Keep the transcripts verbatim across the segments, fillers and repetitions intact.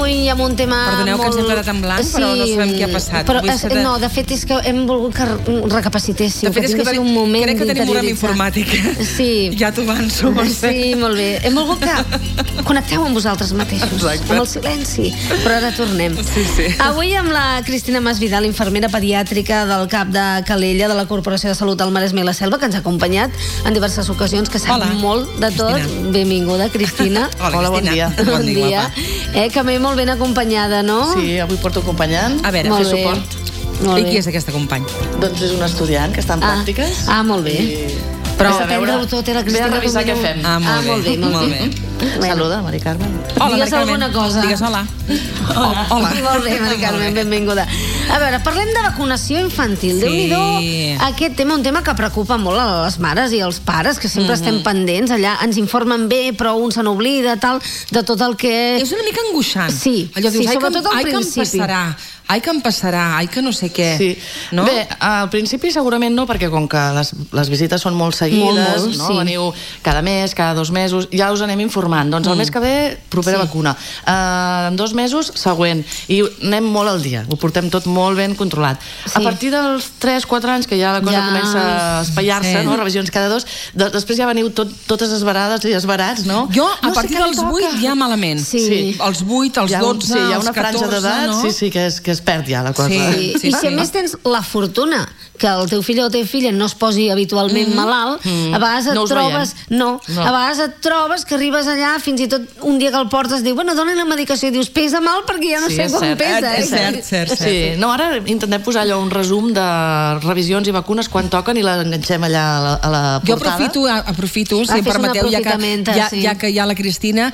avui hi ha un tema Perdoneu molt... que ens hem quedat en blanc, però no sabem què ha passat. Però, es, no, de fet és que hem volgut que recapacitéssiu, que tinguéssiu un moment crec que tenim un programa informàtic. Sí. Ja t'ho avanço. Sí, molt bé. Hem volgut que connecteu amb vosaltres mateixos, Exacte. amb el silenci. Però ara tornem. Sí, sí. Avui amb la Cristina Masvidal, infermera pediàtrica del C A P de Calella, de la Corporació de Salut del Maresme i la Selva, que ens ha acompanyat en diverses ocasions, que sap Hola, molt de tot. Cristina. Benvinguda, Cristina. Hola, Hola, bon dia. Bon dia. Eh, que ve molt ben acompanyada, no? Sí, avui porto acompanyant. A veure, molt fer bé. suport. Molt I bé. qui és aquesta company? Doncs és un estudiant que està en Ah. pràctiques. Ah, molt bé. I... Però a veure, aprendre-ho tot, eh, la Cristina, ve a revisar com què diu. fem. Ah, molt, Ah, molt bé, molt molt bé. bé. Bueno. Saluda, Mari Carmen. Hola, Digues Mari Carmen. alguna cosa. Digues hola. Hola. Hola. Molt bé, Mari Carmen, benvinguda. A veure, parlem de vacunació infantil. Sí. Déu-n'hi-do, aquest tema, un tema que preocupa molt a les mares i als pares, que sempre estem pendents, allà ens informen bé, però un se n'oblida, tal, de tot el que... És una mica angoixant. Sí, Allò dius, sí, ai, sobretot que, al ai, que em principi. passarà, ai, que em passarà, ai, que no sé què. Sí. No? Bé, al principi segurament no, perquè com que les, les visites són molt seguides, Molt, molt, no? sí. Veniu cada mes, cada dos mesos, ja us anem informant. Doncs el Mm. mes que ve, propera Sí. vacuna. Uh, en dos mesos, següent. I anem molt al dia, ho portem tot molt ben controlat. Sí. A partir dels tres quatre anys, que ja la cosa Ja. comença a espaiar-se, Sí. no? Revisions cada dos, de, després ja veniu tot, totes esbarades i esbarats, no? Jo, a No sé partir què li dels toca. vuit, ja malament. Sí. Sí. Els vuit, els Hi ha un- dotze, sí, hi ha els una franja catorze, d'edat, no? sí, sí, que es, que es perd ja la cosa. Sí. I, Sí, I si sí. a més tens la fortuna que el teu fill o la teva filla no es posi habitualment malalt, a vegades et No us trobes... No, No. a vegades et trobes que arribes allà, fins i tot un dia que el portes, diu, bueno, dona la medicació, i dius, pesa mal perquè ja no Sí, sé és quan cert, pesa. és cert, cert, cert. Sí, no, ara intentem posar allò un resum de revisions i vacunes quan toquen i l'enganxem allà a la, a la Jo portada. aprofito, aprofito si Ah, em fes un permeteu, ja que, aprofitamenta, ja, sí. ja que hi ha la Cristina,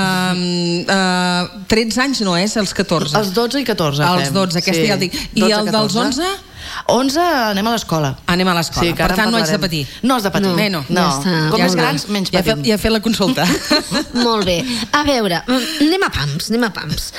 uh, uh, tretze anys no és, els catorze. Els dotze i catorze Els fem. dotze, aquesta ja el dic. I dotze, el dels catorze. onze? onze anem a l'escola. Anem a l'escola. Sí, que per ara en tant, no haig de parlarem. patir. No has de patir. No. Bé, no. no. Ja està, Com ja més està. grans, menys Ja he, fet, patim. ja he fet la consulta. Molt bé. A veure, anem a pams, anem a pams.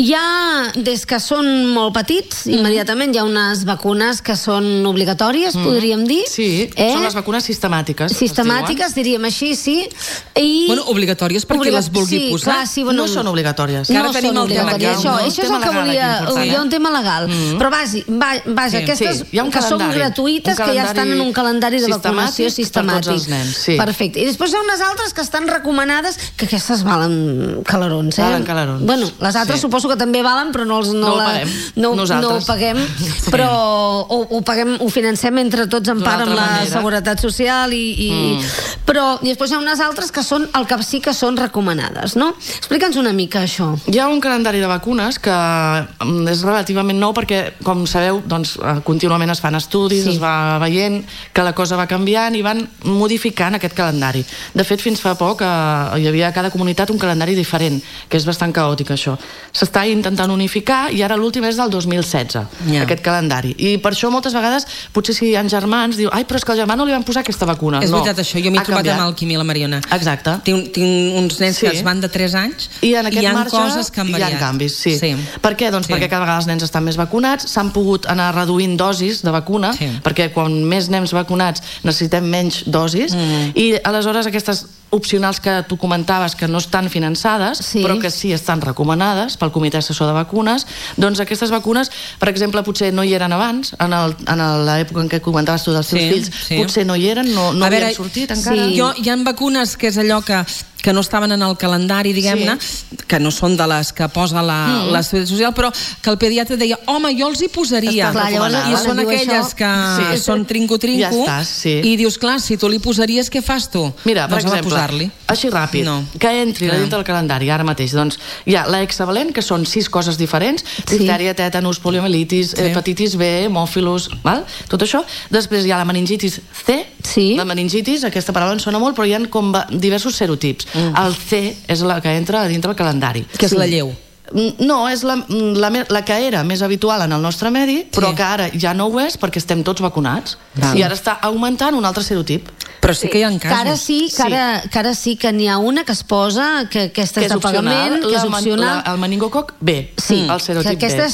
Ja, des que són molt petits, immediatament hi ha unes vacunes que són obligatòries, podríem dir. Sí, eh? són les vacunes sistemàtiques. es Sistemàtiques, diríem així, sí. I... Bueno, obligatòries perquè les vulgui sí, posar. Clar, sí, diuen. bueno, No són obligatòries. Que ara no tenim són el tema obligatòries. legal, Això, no? això és Un el que tema legal volia... aquí important, Hi ha eh? un tema legal. Mm. Però basi, va, vaja, Sí. aquestes Sí, hi ha un que són calendari. gratuïtes, Un que ja estan en un calendari de vacunació sistemàtic per tots els nens, sí. Perfecte. I després hi ha unes altres que estan recomanades, que aquestes valen calarons, eh? Valen calarons. Bueno, les altres Sí. suposo que també valen, però no, els, no, No ho la, paguem. no, no Nosaltres. ho paguem, però ho, ho paguem, ho financem entre tots en D'una part amb altra la manera. Seguretat Social i, i Mm. però i després hi ha unes altres que són el que sí que són recomanades, no? Explica'ns una mica això. Hi ha un calendari de vacunes que mm, és relativament nou perquè, com sabeu, doncs, eh, contínuament es fan estudis, Sí. es va veient que la cosa va canviant i van modificant aquest calendari. De fet, fins fa poc eh, hi havia a cada comunitat un calendari diferent, que és bastant caòtic, això. S'està intentant unificar i ara l'últim és del dos mil setze, Ja. aquest calendari. I per això moltes vegades, potser si hi ha germans, diu, ai, però és que al germà no li van posar aquesta vacuna. És no, veritat, això. Jo m'hi he ha trobat canviat. amb el Quimi i la Mariona. Exacte. Tinc, tinc uns nens Sí. que es van de tres anys I en aquest hi ha marge coses que han hi variat. ha canvis, sí. sí. Per què? Doncs Sí. perquè cada vegada els nens estan més vacunats, s'han pogut anar reduint dosis de vacuna, Sí. perquè quan més nens vacunats necessitem menys dosis, Mm. i aleshores aquestes opcionals que tu comentaves que no estan finançades, Sí. però que sí estan recomanades pel Comitè Assessor de Vacunes, doncs aquestes vacunes, per exemple, potser no hi eren abans, en, el, en l'època en què comentaves tu dels teus Sí, fills, sí. potser no hi eren, no, no A havien veure, sortit encara. sí. Jo, hi ha vacunes que és allò que, que no estaven en el calendari, diguem-ne, que no són de les que posa la, Mm. la Seguretat Social, però que el pediatre deia, home, jo els hi posaria. Està Clar, llavors, I recomanades. són diu aquelles això. que Sí. són trinco-trinco, Ja estàs, sí. i dius, clar, si tu li posaries, què fas tu? Mira, per doncs home, exemple, posar-li. així ràpid, No. que entri Clar. dintre del calendari ara mateix, doncs hi ha la hexavalent, que són sis coses diferents, Sí. diftèria, tètanus, poliomielitis, Sí. hepatitis B, hemòfilus, val? Tot això. Després hi ha la meningitis C, Sí. la meningitis, aquesta paraula ens sona molt, però hi ha com va- diversos serotips. Mm. El C és la que entra dintre del calendari. Que és la lleu. No, és la, la, me- la que era més habitual en el nostre medi, però Sí. que ara ja no ho és perquè estem tots vacunats. Val. I ara està augmentant un altre serotip. Però sí que hi ha Que ara casos. sí, que ara, que ara sí que n'hi ha una que es posa, que aquesta que és de pagament, que és la man- opcional. la, el meningococ B, Sí, el serotip que aquesta B. és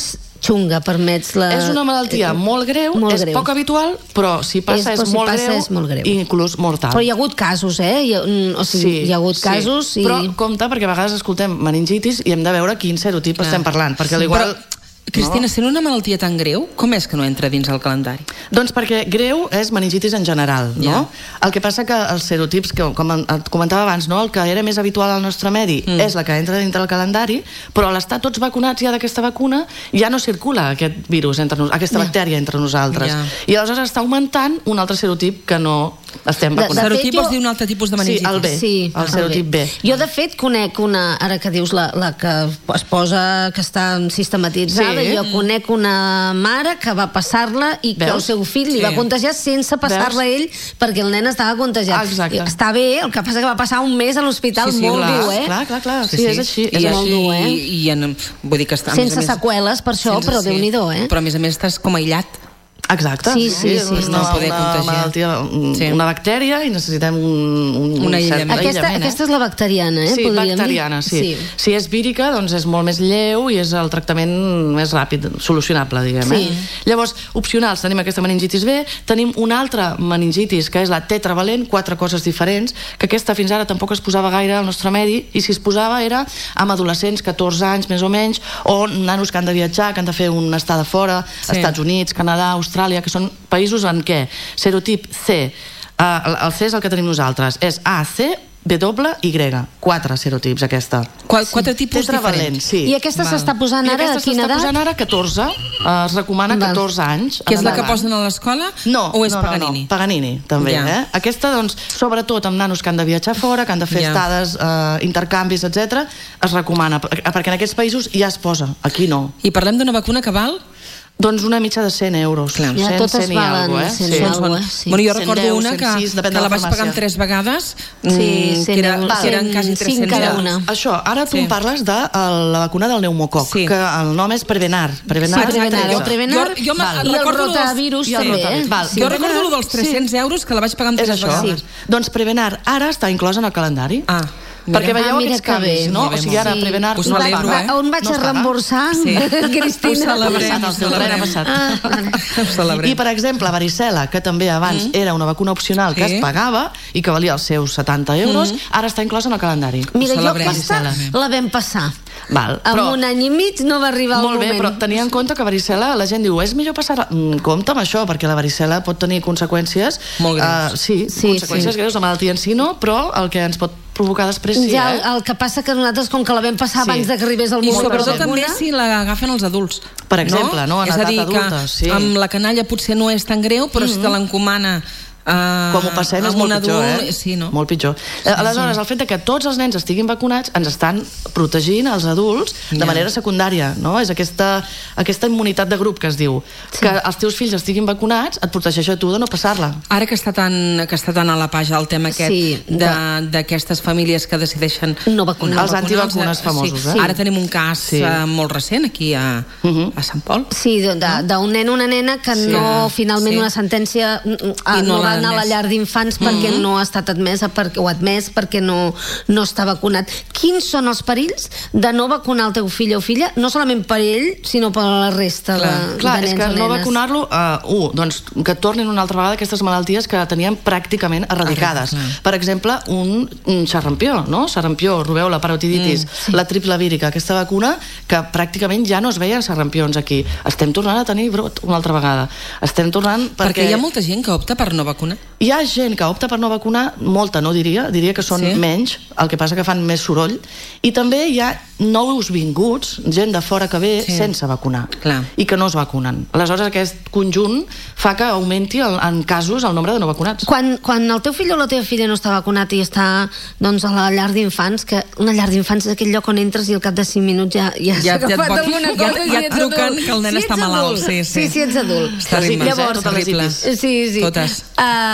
xunga, permets la... És una malaltia molt greu, molt és greu. poc habitual, però si passa És- és, però si molt, passa greu, és molt greu. i inclús mortal. Però hi ha hagut casos, eh? Hi ha, o sigui, hi ha hagut sí. casos i... Però compte, perquè a vegades escoltem meningitis i hem de veure quin serotip Clar. estem parlant, perquè Sí. l'igual... Però, Cristina, sent una malaltia tan greu, com és que no entra dins el calendari? Doncs perquè greu és meningitis en general, no? Ja. El que passa que els serotips, que, com et comentava abans, no? El que era més habitual al nostre medi mm. és la que entra dintre del calendari, però a l'estar tots vacunats ja d'aquesta vacuna ja no circula aquest virus, entre nos, aquesta Ja. bactèria entre nosaltres. Ja. I aleshores està augmentant un altre serotip que no estem De- de vacunats. Serotip fet, jo- vols dir un altre tipus de Sí, meningitis? el B, Sí, el serotip B. Jo, de fet, conec una... Ara que dius la, la que es posa, que està sistematitzada, Sí. jo conec una mare que va passar-la i que Veus? el seu fill li Sí. va contagiar sense passar-la ell, perquè el nen estava contagiat. Ah, exacte. I està bé, el que passa que va passar un mes a l'hospital Sí, sí, molt clar, dur, eh? Clar, clar, clar, sí, és així. I, És molt així, dur, eh? i, i en, vull dir que està, a Sense més a més, seqüeles, per això, sense- però sí. Déu-n'hi-do, eh? Però a més a més estàs com aïllat. Exacte. Sí, sí, sí. És una, No poder una contagiar. malaltia, un- Sí. una bactèria i necessitem un, un, Un un cert aïllament. Aquesta, aïllament, eh? aquesta és la bacteriana, eh? Sí, podríem dir. bacteriana, sí. sí. Si és vírica, doncs és molt més lleu i és el tractament més ràpid, solucionable, diguem. Sí. Eh? Llavors, opcionals, tenim aquesta meningitis B, tenim una altra meningitis, que és la tetravalent, quatre coses diferents, que aquesta fins ara tampoc es posava gaire al nostre medi, i si es posava era amb adolescents, catorze anys més o menys, o nanos que han de viatjar, que han de fer una estada fora, Sí. Estats Units, Canadà, Austràlia, que són països en què serotip C, uh, el, el C és el que tenim nosaltres, és A, C, W, Y, quatre serotips aquesta. Qu quatre tipus Tetravalent, diferents. sí. I aquesta Val. s'està posant I ara a aquesta quina s'està edat? posant ara catorze, uh, es recomana Val. catorze anys. Que és la que endavant. posen a l'escola? No, o és no, Paganini? No, no, Paganini, també. Ja. Eh? Aquesta, doncs, sobretot amb nanos que han de viatjar fora, que han de fer Ja. estades, eh, intercanvis, etcètera, es recomana, per- perquè en aquests països ja es posa, aquí no. I parlem d'una vacuna que val? Doncs una mitja de cent euros. Clar. Ja cent, totes cent i valen algo, eh? cent Sí. i algo. Són- eh? Sí. Bueno, jo cent recordo deu, una que, cent sis, depèn que de la la vaig pagar en farmàcia. tres vegades, Sí, mm, cent que, era, euros. que eren quasi Cinc tres-cents cada euros. una. Això, ara tu Sí. em parles de eh, la vacuna del pneumococ, Sí. que el nom és Prevenar. Prevenar, Sí, Prevenar, tretze. el Prevenar Jo- jo me- i el recordo dels- rotavirus i el també, eh? rotavirus. Val. Sí. Jo recordo lo dels tres-cents euros que la vaig pagar en És tres això. vegades. Sí. Doncs Prevenar ara està inclòs en el calendari. Ah, mira. Perquè veieu Ah, mira aquests que canvis, bé. no? Molt bé, O sigui, ara Sí. Prevenar... Us I va- celebro, va- eh? On vaig No a estava. reemborsar, Sí. Cristina? Ho celebrem. Passat, el febrer celebrem. passat. Ah, Ho celebrem. I, per exemple, varicel·la, que també abans mm. era una vacuna opcional que Sí. es pagava i que valia els seus setanta euros, mm. ara està inclosa en el calendari. Mira, Ho jo celebrem. aquesta Varicel·la. la vam passar. Val, Amb però- un any i mig no va arribar el Molt bé, moment. però tenia en compte que varicel·la, la gent diu, és millor passar... Mm, compte amb això, perquè la varicel·la pot tenir conseqüències... Molt greus. Uh, sí, Sí, conseqüències sí. greus, la malaltia en si no, però el que ens pot provocar després sí, Ja, eh? el, el que passa que nosaltres, com que la vam passar Sí. abans de que arribés el I moment de la sobretot també vacuna... si l'agafen els adults. Per exemple, no? En És a edat dir, adulta, que sí. amb la canalla potser no és tan greu, però si te l'encomana Uh, Com ho passem és molt pitjor, adult, eh? Sí, no? Molt pitjor. Sí, Aleshores, el fet de que tots els nens estiguin vacunats ens estan protegint els adults de Ja. manera secundària, no? És aquesta, aquesta immunitat de grup que es diu. Sí. Que els teus fills estiguin vacunats et protegeix a tu de no passar-la. Ara que està tan, que està tan a la pàgina el tema aquest Sí, de- d'aquestes famílies que decideixen No vacunar. Els antivacunes eh, famosos, sí. eh? Ara tenim un cas Sí. uh, molt recent aquí a, Uh -huh. a Sant Pol. Sí, de- de- d'un nen o una nena que Sí. no, finalment Sí. una sentència mm, ah, I no no va l'ha anar a la admès. llar d'infants perquè no ha estat admesa perquè, o admès perquè no, no està vacunat. Quins són els perills de no vacunar el teu fill o filla, no solament per ell, sinó per la resta Clar. de, Clar, de és nens que o no nenes? vacunar-lo, uh, uh, doncs que tornin una altra vegada aquestes malalties que teníem pràcticament eradicades. Erradicar. Per exemple, un, un xarrampió, no? Xarrampió, rubèola, parotiditis, mm, sí. la triple vírica, aquesta vacuna que pràcticament ja no es veien xarrampions aquí. Estem tornant a tenir brot una altra vegada. Estem tornant perquè... Perquè hi ha molta gent que opta per no vacunar. Hi ha gent que opta per no vacunar, molta no diria, diria que són Sí? menys, el que passa que fan més soroll, i també hi ha nous vinguts, gent de fora que ve Sí. sense vacunar, Clar. i que no es vacunen. Aleshores aquest conjunt fa que augmenti el, en casos el nombre de no vacunats. Quan, quan el teu fill o la teva filla no està vacunat i està doncs, a la llar d'infants, que una llar d'infants és aquell lloc on entres i al cap de cinc minuts ja, ja, Ja- s'ha ja et agafat pot- alguna ja- cosa ja si et ets truquen adult. que el nen Si està ets malalt, adult. sí, sí. Sí, sí, ets adult. És terrible, Llavors, eh? Terrible. Sí, sí. Totes.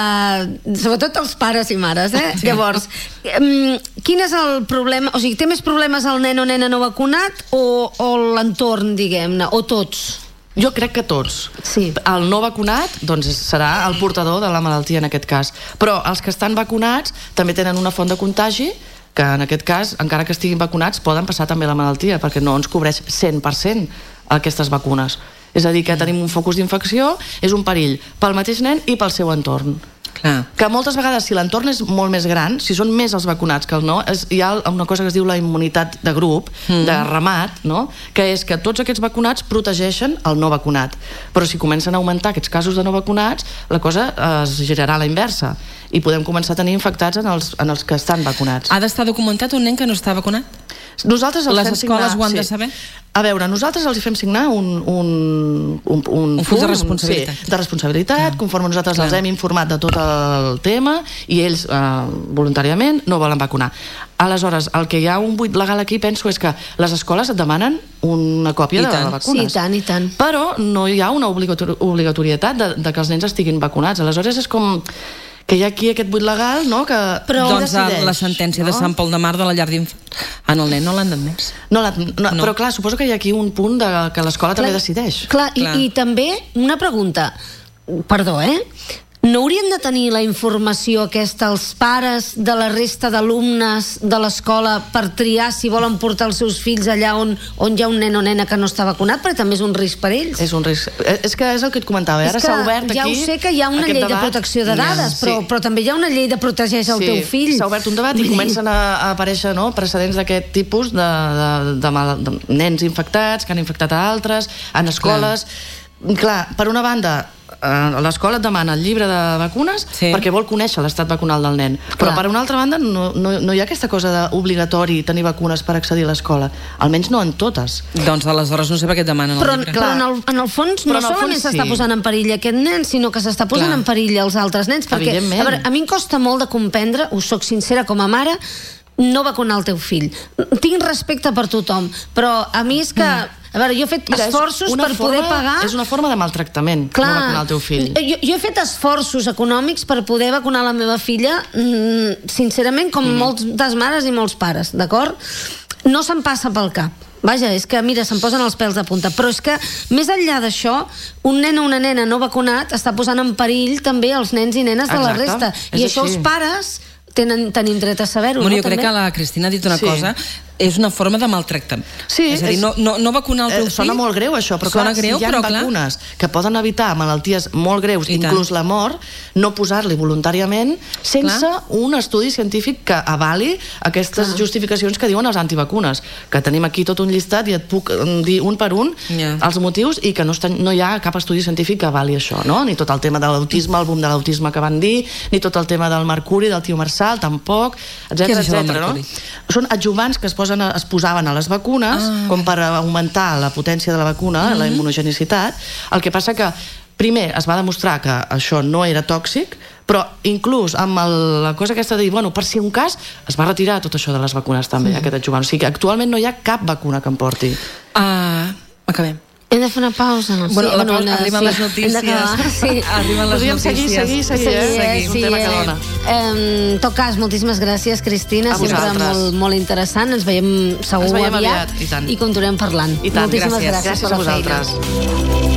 Uh, sobretot els pares i mares, eh? Sí. Llavors, um, quin és el problema? O sigui, té més problemes el nen o nena no vacunat o, o l'entorn, diguem-ne, o tots? Jo crec que tots. Sí. El no vacunat doncs, serà el portador de la malaltia en aquest cas. Però els que estan vacunats també tenen una font de contagi que en aquest cas, encara que estiguin vacunats, poden passar també la malaltia, perquè no ens cobreix cent per cent aquestes vacunes. És a dir, que tenim un focus d'infecció, és un perill pel mateix nen i pel seu entorn. Clar. Que moltes vegades, si l'entorn és molt més gran, si són més els vacunats que el no, és, hi ha una cosa que es diu la immunitat de grup, mm. de ramat, no? Que és que tots aquests vacunats protegeixen el no vacunat. Però si comencen a augmentar aquests casos de no vacunats, la cosa es girarà a la inversa i podem començar a tenir infectats en els, en els que estan vacunats. Ha d'estar documentat un nen que no està vacunat? Nosaltres els Les fem escoles signar, ho han sí. de saber? A veure, nosaltres els hi fem signar un, un, un, un, un full de responsabilitat. Sí, de responsabilitat, ah, conforme nosaltres clar. els hem informat de tot el tema i ells eh, voluntàriament no volen vacunar. Aleshores, el que hi ha un buit legal aquí, penso, és que les escoles et demanen una còpia I de tant. vacunes. Sí, i tant, i tant. Però no hi ha una obligatori obligatorietat de, de que els nens estiguin vacunats. Aleshores és com que hi ha aquí aquest buit legal, no?, que però doncs decideix, la sentència no? de Sant Pol de Mar de la llar d'infants en el nen no l'han admès. No, la, no, no. Però clar, suposo que hi ha aquí un punt de que l'escola també decideix. Clar, i, Clar. i també una pregunta, perdó, eh? No haurien de tenir la informació aquesta els pares de la resta d'alumnes de l'escola per triar si volen portar els seus fills allà on, on hi ha un nen o nena que no està vacunat, perquè també és un risc per ells? És un risc. És que és el que et comentava, ara s'ha obert ja aquí... Ja ho sé que hi ha una llei debat. de protecció de dades, però, sí. però també hi ha una llei de protegeix el sí. teu fill. S'ha obert un debat i comencen a, a aparèixer, no?, precedents d'aquest tipus de, de, de, mal, de nens infectats que han infectat a altres, en escoles... Clar, Clar per una banda... Uh, l'escola et demana el llibre de vacunes sí. perquè vol conèixer l'estat vacunal del nen. Però per una altra banda no, no, no hi ha aquesta cosa d'obligatori tenir vacunes per accedir a l'escola, almenys no en totes. Doncs aleshores no sé per què et demanen però, el llibre. Però en el, en el fons però no solament s'està sí. posant en perill aquest nen, sinó que s'està posant clar. en perill els altres nens, perquè a, veure, a mi em costa molt de comprendre, us soc sincera com a mare, no vacunar el teu fill. Tinc respecte per tothom, però a mi és que mm. a veure, jo he fet Mira, esforços per forma, poder pagar... És una forma de maltractament, clar, no vacunar el teu fill. Jo, jo he fet esforços econòmics per poder vacunar la meva filla, mmm, sincerament, com mm. moltes mares i molts pares, d'acord? No se'm passa pel cap. Vaja, és que, mira, se'm posen els pèls de punta. Però és que, més enllà d'això, un nen o una nena no vacunat està posant en perill també els nens i nenes de la resta. I això els pares... Tenen, tenim dret a saber-ho, bueno, no? Jo crec també? que la Cristina ha dit una sí. cosa, és una forma de maltractament. Sí, és a dir, no, no, no vacunar el teu eh, fill... Sona molt greu, això, però clar, greu, si hi ha però, vacunes clar. que poden evitar malalties molt greus, I inclús tant. la mort, no posar-li voluntàriament sense clar. un estudi científic que avali aquestes clar. justificacions que diuen els antivacunes, que tenim aquí tot un llistat i et puc dir un per un yeah. els motius i que no, estan, no hi ha cap estudi científic que avali això, no? Ni tot el tema de l'autisme, el boom de l'autisme que van dir, ni tot el tema del mercuri, del tiomersal, tampoc, etcètera, etcètera, no? Són adjuvants que es, posen a, es posaven a les vacunes ah. com per augmentar la potència de la vacuna, mm-hmm. la immunogenicitat. El que passa que primer es va demostrar que això no era tòxic, però inclús amb el, la cosa aquesta de dir, bueno, per si un cas, es va retirar tot això de les vacunes també, mm. aquest adjuvant. O sigui que actualment no hi ha cap vacuna que em porti. Uh, acabem. Hem de fer una pausa, no? Bueno, sí, la bueno, pausa, arriben sí. les notícies. Sí. Arriben les Podríem notícies. seguir, seguir, seguir, seguir, eh? seguir. Sí, un tema que dona. Eh, en tot cas, moltíssimes gràcies, Cristina. A sempre vosaltres. molt, molt interessant. Ens veiem segur Ens veiem aviat, aviat i, tant. i continuem parlant. I tant, moltíssimes gràcies. gràcies, gràcies per a la vosaltres. feina.